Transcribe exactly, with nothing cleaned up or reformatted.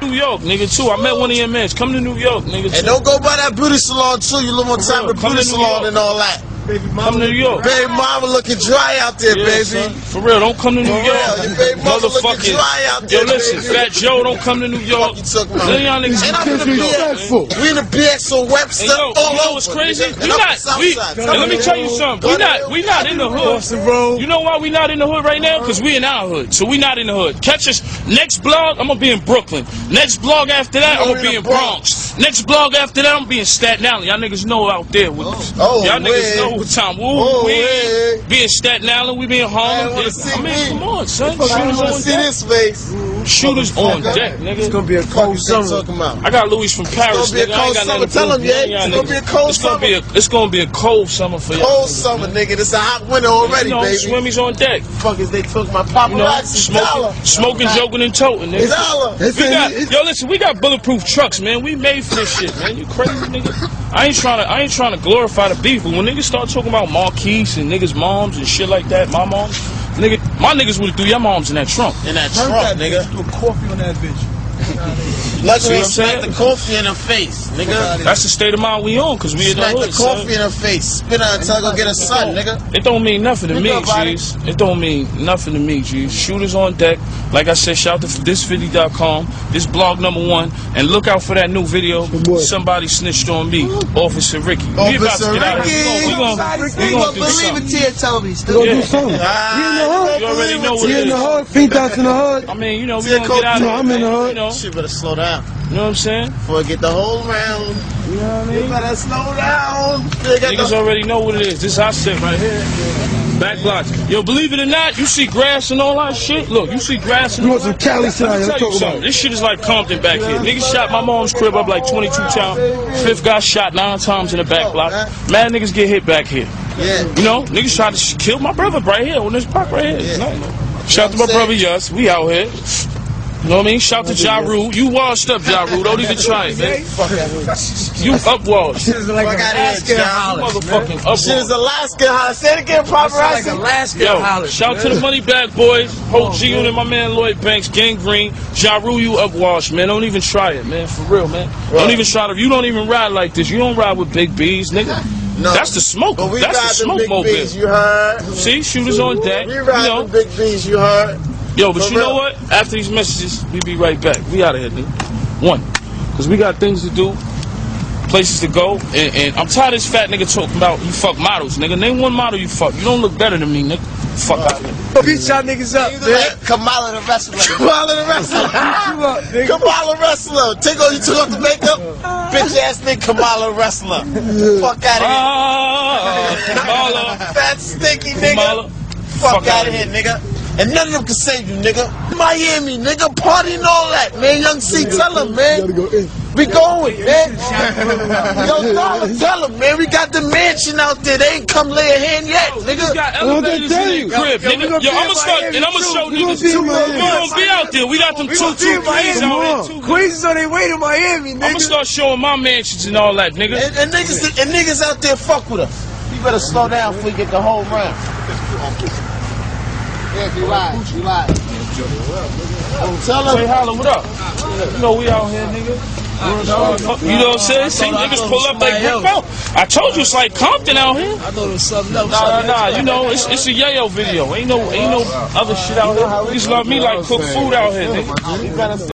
New York, nigga, too. I met one of your men. Come to New York, nigga, too. And don't go by that beauty salon, too. You live on time with the beauty salon and all that. Baby mama, come to New York. Baby mama looking dry out there, yeah, baby. Son. For real, don't come to New For York. Real. Your baby mama looking dry out there, Yo, listen, baby. Fat Joe, don't come to New York. None y'all niggas and I'm in the B X. We in the B X on Webster. Hey, yo, all you know over. what's crazy? And We not. We, and let me tell you something. We not. We not in the hood. You know why we not in the hood right now? Because we in our hood. So we not in the hood. Catch us next blog. I'm gonna be in Brooklyn. Next blog after that, I'm gonna be in Bronx. Next blog after that, I'm gonna be in Staten Island. Y'all niggas know out there with us. Y'all niggas know what time. Woo. We be in Staten Island, we be in Harlem. I mean, come on, son. Shooters on see deck. this face. Shooters on deck, nigga. It's gonna be a cold summer. I got Louis from Paris, nigga. I ain't got nothing to tell him yet. It's gonna be a cold it's summer. Gonna be a, it's gonna be a cold summer for you. Cold summer, nigga. It's a hot winter already, you know, baby. Swimmies on deck. Fuckers, they took my paparazzi. You know, smoking, smoking, joking, and toting, nigga. Dollar. We got, yo, listen, we got bulletproof trucks, man. We made for this shit, man. You crazy, nigga? I ain't trying to, I ain't trying to glorify the beef, but when niggas start talking about Marquise and niggas' moms and shit like that, my moms, nigga, my niggas would've threw your moms in that trunk. In that trunk, that nigga. Threw coffee on that bitch. Luckily, smack the coffee in her face, nigga. That's the state of mind we on, cause we in the hood. Smack the coffee in her face. Spit on until I go get a son, nigga. It don't mean nothing to me, G's. It don't mean nothing to me, G's. Shooters on deck. Like I said, shout out to this fifty dot com. This blog number one. And look out for that new video. Somebody snitched on me. Officer Ricky. Officer we about to get out of here. We gonna, we gonna do something. Believe it, tell me. Still do something. You already know what it is. in the hood. Feet dots in the hood. I mean, you know, we gonna get out of here. I'm in the hood. You know. Shit better slow down. You know what I'm saying? Before I get the whole round. You know what I mean? You better slow down. Niggas already know what it is. This is our shit right here. Back blocks. Yo, believe it or not, you see grass and all that shit. Look, you see grass and You all want some that. Cali shit out here? Tell you something. This shit is like Compton back here. Niggas shot my mom's crib up like twenty-two times. Fifth got shot nine times in the back block. Mad niggas get hit back here. Yeah. You know, niggas tried to sh kill my brother right here on this block right here. Yeah. No. Shout to my brother, yes. We out here. You know what I mean? Shout to Ja Rule. You washed up, Ja Rule. Don't even try it, man. You upwashed. Shit is like Alaska Hollis. Motherfucking upwashed. Shit is Alaska Hollis. Say it again, paparazzi. Like Alaska Yo, Hollis. shout to the Money Bag Boys, Hope G Unit, my man Lloyd Banks, Gang Green, Ja Rule, you upwashed, man. Don't even try it, man. For real, man. Right. Don't even try to. You don't even ride like this. You don't ride with big B's, nigga. No. That's the smoke. But we That's the ride smoke big mobile. B's, you heard? See, shooters on deck. We ride you know. the big B's, you heard? Yo, but For you know real. what? After these messages, we be right back. We out of here, nigga. One, because we got things to do, places to go, and, and I'm tired of this fat nigga talking about you fuck models, nigga. Name one model you fuck. You don't look better than me, nigga. Fuck out of here. Beat y'all niggas up, You man. look like Kamala the wrestler. Kamala the wrestler. Kamala wrestler. Take off, you took off the makeup. Bitch ass nigga Kamala wrestler. Fuck out of here. Ah, Kamala. Fat stinky nigga. Kamala. Fuck out of here, nigga. And none of them can save you, nigga. Miami, nigga, party and all that, man. Young C, tell him, man. We going, man. Yo, Dollar, tell him, man. We got the mansion out there. They ain't come lay a hand yet, We nigga. got elevators in the crib, nigga. Yo, I'ma start, and I'ma show niggas. We gonna be out there. We got them two, two, threes out here, too. Queens is on their way to Miami, nigga. I'ma start showing my mansions and all that, nigga. And, and niggas, and niggas out there fuck with us. You better slow down before you get the whole round. Yeah, you lied. You lied. I'm telling Say you. holla, what up? You know we out here, nigga. You know what I'm saying? See, niggas pull up like Rick Bell. I told you it's like Compton out here. I thought it was something else. Nah, nah, nah. You know, it's it's a yayo video. Ain't no ain't no other shit out here. Niggas love me like cook food out here, nigga.